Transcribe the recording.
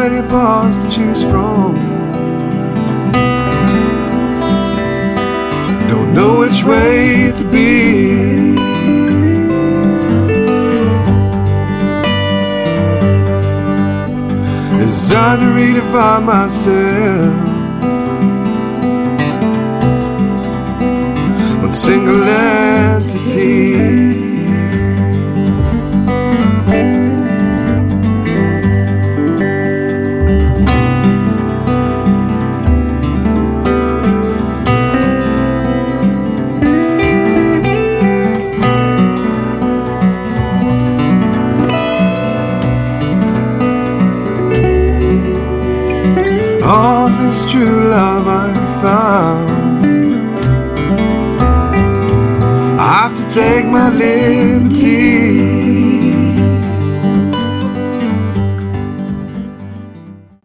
many paths to choose from. Don't know which way to be. It's time to redefine myself. One single entity. All this true love I found, I have to take my liberty.